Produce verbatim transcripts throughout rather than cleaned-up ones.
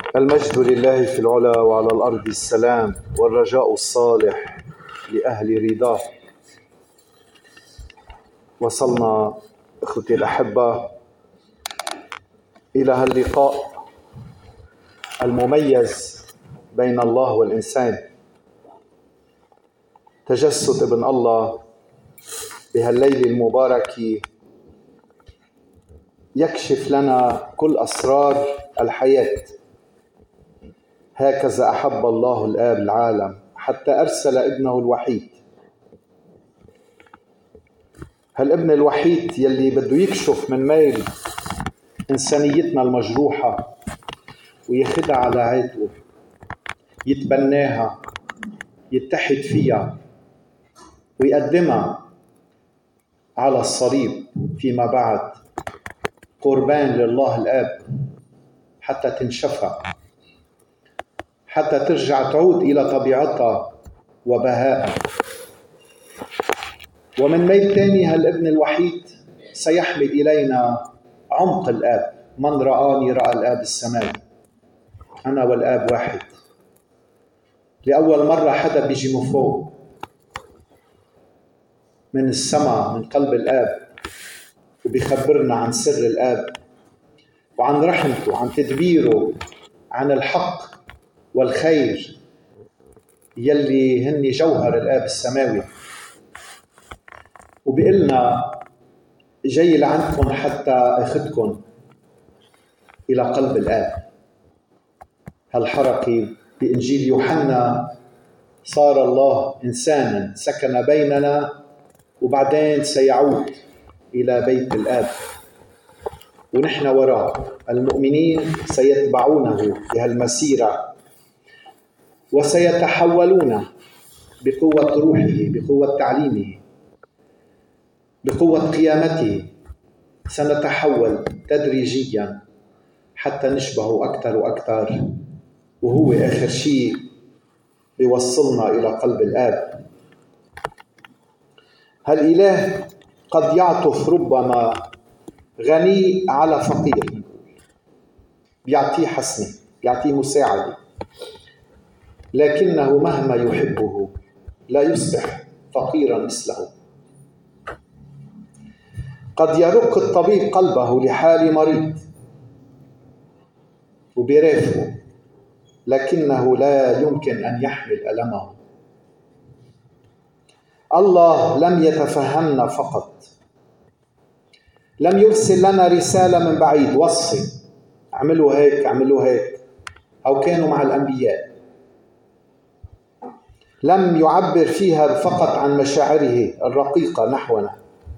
المجد لله في العلا وعلى الأرض السلام، والرجاء الصالح لأهل رضاه. وصلنا أخوتي الأحبة إلى هاللقاء المميز بين الله والإنسان، تجسد ابن الله بهالليل المبارك يكشف لنا كل أسرار الحياة. هكذا أحب الله الآب العالم حتى أرسل ابنه الوحيد. هالابن الوحيد يلي بده يكشف من ميل إنسانيتنا المجروحة وياخدها على عاتقه، يتبناها، يتحد فيها، ويقدمها على الصليب فيما بعد قربان لله الآب حتى تنشفى، حتى ترجع تعود إلى طبيعتها وبهائها. ومن ميل تاني هالابن الوحيد سيحمل إلينا عمق الآب. من رآني رأى الآب السماوي، أنا والآب واحد. لأول مرة حدا بيجي من فوق من السماء من قلب الآب وبيخبرنا عن سر الآب وعن رحمته، عن تدبيره، عن الحق والخير يلي هن جوهر الآب السماوي. وبيقلنا جاي لعندكم حتى أخذكم إلى قلب الآب. هالحركة بإنجيل يوحنا صار الله إنسانا سكن بيننا، وبعدين سيعود إلى بيت الآب ونحن وراء. المؤمنين سيتبعونه بهالمسيرة وسيتحولون بقوة روحه، بقوة تعليمه، بقوة قيامته. سنتحول تدريجيا حتى نشبهه أكثر وأكثر، وهو آخر شيء بيوصلنا إلى قلب الآب. هالإله قد يعطف ربما غني على فقير، بيعطيه حسنة، بيعطيه مساعدة، لكنه مهما يحبه لا يصبح فقيرا مثله. قد يرق الطبيب قلبه لحال مريض وبيرافقه، لكنه لا يمكن أن يحمل ألمه. الله لم يتفهمنا فقط، لم يرسل لنا رسالة من بعيد، وصي اعملوا هيك اعملوا هيك، أو كانوا مع الأنبياء. لم يعبر فيها فقط عن مشاعره الرقيقة نحونا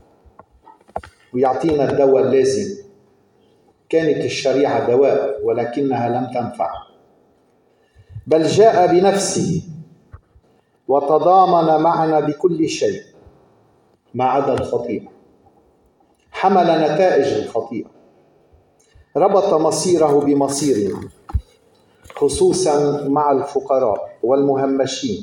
ويعطينا الدواء اللازم. كانت الشريعة دواء ولكنها لم تنفع، بل جاء بنفسه وتضامن معنا بكل شيء ما عدا الخطيئة. حمل نتائج الخطيئة، ربط مصيره بمصيرنا، خصوصا مع الفقراء والمهمشين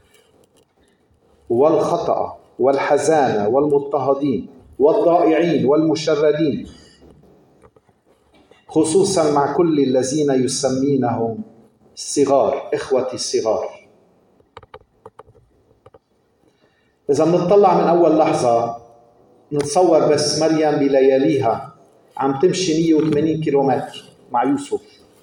والخطأ والحزانة والمضطهدين والضائعين والمشردين، خصوصا مع كل الذين يسمينهم الصغار، إخوتي الصغار. إذا بنطلع من أول لحظة نتصور بس مريم بلياليها عم تمشي مية وثمانين كيلومتر مع يوسف،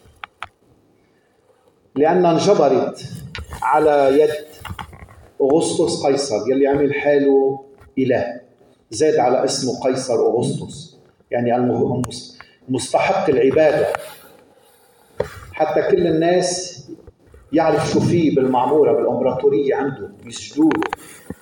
لأنها انجبرت على يد أغسطس قيصر يلي عمل حاله إله، زاد على اسمه قيصر أغسطس، يعني مستحق العبادة، حتى كل الناس يعرف شو فيه بالمعمورة بالإمبراطورية عنده يسجدوا له.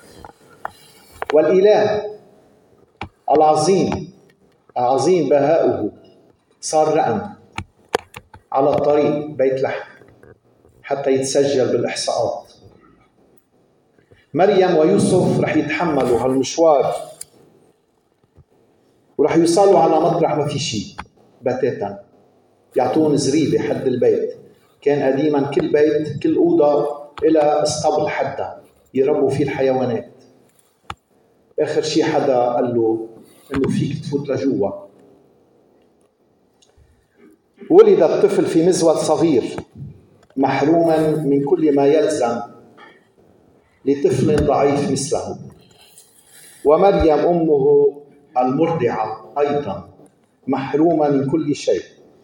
والإله العظيم عظيم بهاؤه صار رقم على الطريق بيت لحم حتى يتسجل بالإحصاءات. مريم ويوسف رح يتحملوا هالمشوار ورح يوصلوا على مطرح ما في شيء بتاتا، يعطون زريبة حد البيت. كان قديما كل بيت كل أوضة إلى اسطبل حدها يربوا فيه الحيوانات. آخر شيء حدا قال له إنه فيك تفوت لجوا. ولد الطفل في مزود صغير محروما من كل ما يلزم لطفل ضعيف مثله، ومريم أمه المرضعة أيضا محرومة من كل شيء.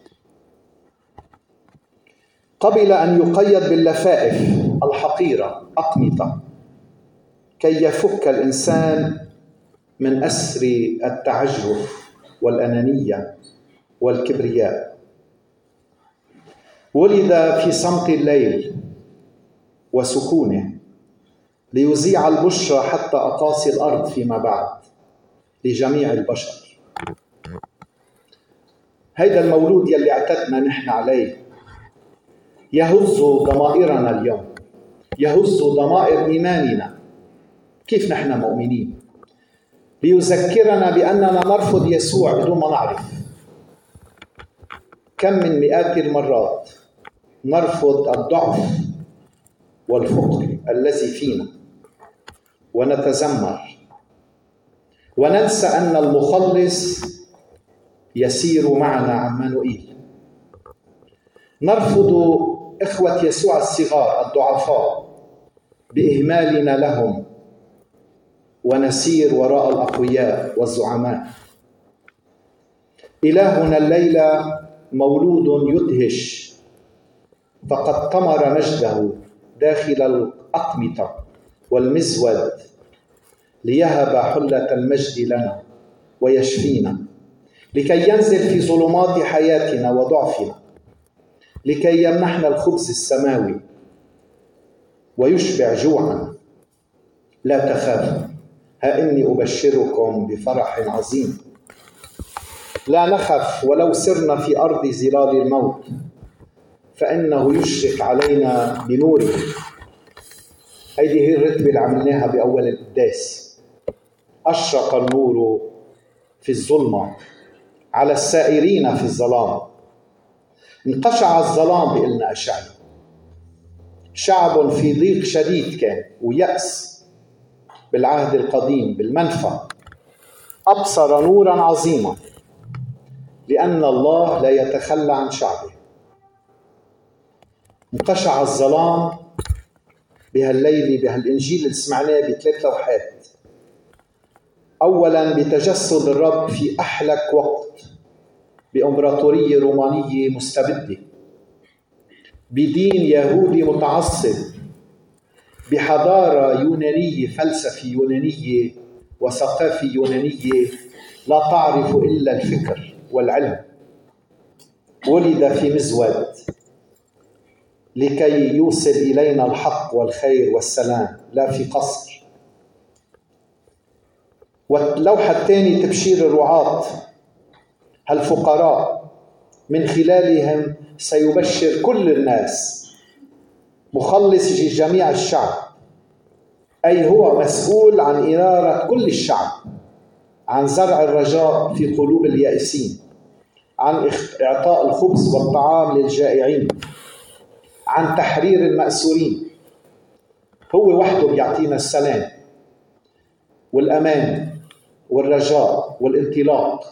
قبل أن يقيد باللفائف الحقيرة أقمطة كي يفك الإنسان من أسر التعجرف والأنانية والكبرياء. ولد في صمت الليل وسكونه ليذيع البشرى حتى أقاصي الأرض فيما بعد لجميع البشر. هيدا المولود يلي اعتدنا نحن عليه يهز ضمائرنا اليوم، يهز ضمائر إيماننا كيف نحن مؤمنين، ليذكرنا بأننا نرفض يسوع بدون ما نعرف. كم من مئات المرات نرفض الضعف والفقر الذي فينا ونتذمر وننسى أن المخلص يسير معنا عمانوئيل. نرفض إخوة يسوع الصغار الضعفاء بإهمالنا لهم ونسير وراء الأقوياء والزعماء. إلهنا الليلة مولود يدهش، فقد طمر مجده داخل الأقمطة والمزود ليهب حلة المجد لنا ويشفينا، لكي ينزل في ظلمات حياتنا وضعفنا، لكي يمنحنا الخبز السماوي ويشبع جوعنا. لا تخافوا، ها إني أبشركم بفرح عظيم. لا نخف ولو سرنا في أرض ظلال الموت، فإنه يشرق علينا بنوره. هذه هي الرتبة اللي عملناها بأول القداس. أشرق النور في الظلمة على السائرين في الظلام. انقشع الظلام بإلنا أشعياء. شعب في ضيق شديد كان ويأس بالعهد القديم بالمنفى، أبصر نورا عظيما، لأن الله لا يتخلى عن شعبه. انقشع الظلام بهالليل بهالإنجيل اللي سمعناه بثلاث لوحات. أولا بتجسد الرب في أحلك وقت بإمبراطورية رومانية مستبدة، بدين يهودي متعصب، بحضارة يونانية فلسفة يونانية وثقافة يونانية لا تعرف إلا الفكر والعلم. ولد في مزود لكي يوصل إلينا الحق والخير والسلام، لا في قصر. واللوحة الثانية تبشير الرعاة هالفقراء، من خلالهم سيبشر كل الناس مخلص جميع الشعب، أي هو مسؤول عن إنارة كل الشعب، عن زرع الرجاء في قلوب اليائسين، عن إعطاء الخبز والطعام للجائعين، عن تحرير المأسورين. هو وحده بيعطينا السلام والأمان والرجاء والانطلاق.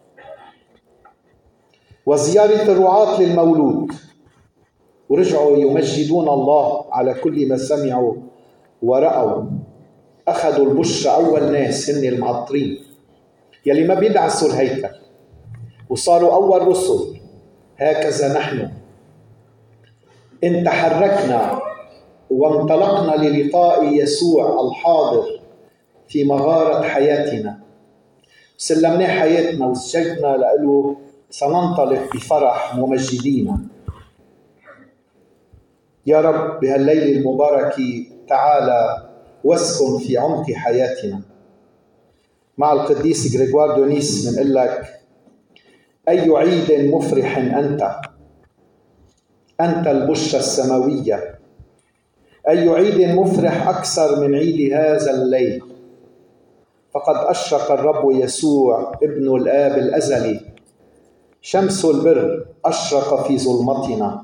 وزيارة الرعاة للمولود، ورجعوا يمجدون الله على كل ما سمعوا ورأوا. أخذوا البشرى أول ناس هن المعطرين يلي ما بيدعسوا الهيكل، وصاروا أول رسل. هكذا نحن إن تحركنا وانطلقنا للقاء يسوع الحاضر في مغارة حياتنا، سلمنا حياتنا وسجدنا له، سننطلق بفرح ممجدين. يا رب بهالليل المبارك تعالى واسكن في عمق حياتنا. مع القديس غريغوار دونيس بنقول لك: أي عيد مفرح أنت، أنت البشرى السماوية. أي عيد مفرح أكثر من عيد هذا الليل، فقد أشرق الرب يسوع ابن الآب الأزلي، شمس البر أشرق في ظلمتنا.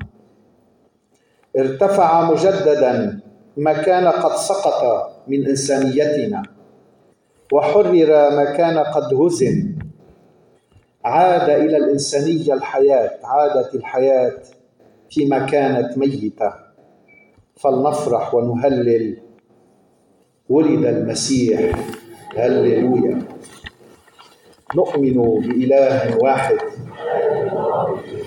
ارتفع مجددا ما كان قد سقط من إنسانيتنا، وحرر ما كان قد هزم. عاد إلى الإنسانية الحياة، عادت الحياة فيما كانت ميتة. فلنفرح ونهلل، ولد المسيح. هللويا. نؤمن بإله واحد